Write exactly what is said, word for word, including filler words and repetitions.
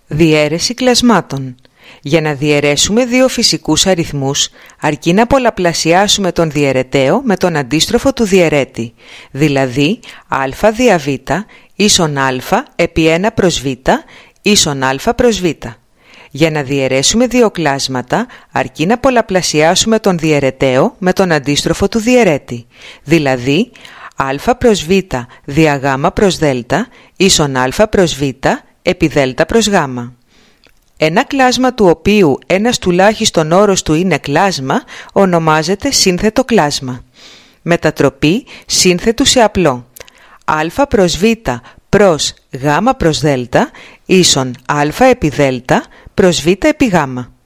Διαίρεση κλασμάτων. Για να διαιρέσουμε δύο φυσικούς αριθμούς, αρκεί να πολλαπλασιάσουμε τον διαιρεταίο με τον αντίστροφο του διαιρέτη, δηλαδή α δια β ίσον α επί ένα προς β ίσον α προς β. Για να διαιρέσουμε δύο κλάσματα, αρκεί να πολλαπλασιάσουμε τον διαιρεταίο με τον αντίστροφο του διαιρέτη, δηλαδή α προς β δια γ προς δ ίσον α προς β επί δ προς γ. Ένα κλάσμα του οποίου ένας τουλάχιστον όρος του είναι κλάσμα ονομάζεται σύνθετο κλάσμα. Μετατροπή σύνθετου σε απλό. α προς β προς γ προς δ ίσον α επί δ προς β επί γ.